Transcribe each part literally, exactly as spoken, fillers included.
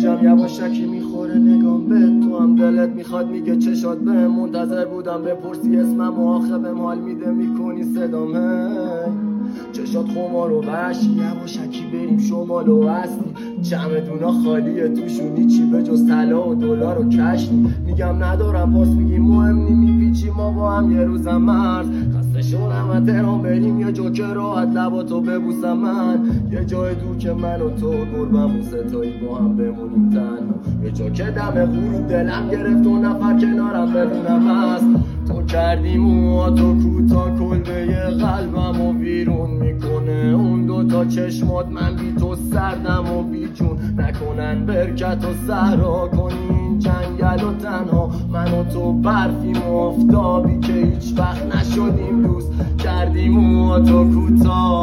میگم یواشکی میخوره نگام به تو هم دلت میخواد میگه چشات به منتظر بودم بپرسی اسمم و آخه بهم حال میده میکنی صدامه چشات خمار و وحشی یواشکی بریم شمال و هستی چمدونا خالیه توشونی چی به جز طلا و دلار و کشتی میگم ندارم پاس میگی مهم نی میپیچی ما با هم یه روزم مرز خسته شدم تهران بریم یه جا که راحت لباتو ببوسم من یه جای دور که من و تو گربم و ستایی با هم بمونیم تنها یه جا که دم غروب دلم گرفت و نفر کنارم بدونم هست تو کردی موهاتو کوتا کلبه قلبم و بیرون میکنه اون دوتا چشمات من بی تو سردم و بی جون نکنن برکت و صحرا کنین جنگل و تنها من و تو برفیم و آفتابی که هیچ وقت نشدیم دوست کردی موهاتو کوتا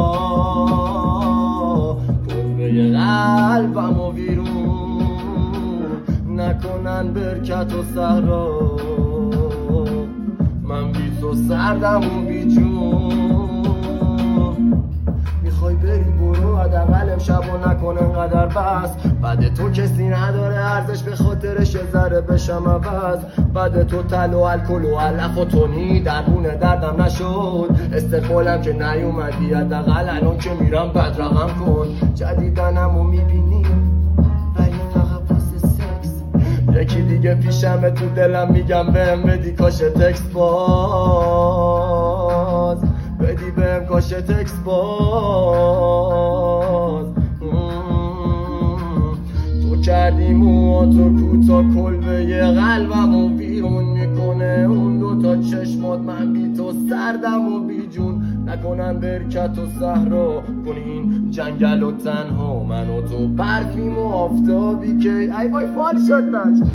کلبه قلبم و بیرون نکنن برکت و صحرا من بی تو سردم و بی جون میخوای بری برو حداقل امشب و نکن انقدر بس بعد تو کسی نداره ارزش به خاطرش یه ذره بشم عوض بعد تو تل و الکل و علف و تونی دربونه دردم نشد استقبالم که نیومدی حداقل الان که میرم بد رقم کن جدیدنمو میبینی یکی دیگه پیشمه تو دلم میگم بهم بدی کاش تکس باز بدی بهم کاش تکس باز تو کردی موهاتو کوتا کلبه قلبم و بیرون میکنه اون دوتا چشمات من بی تو سردم و بی جون نکنن برکت و صحرا کنین جنگل و تنها من و تو برفیم و آفتابی که ای وای فال شد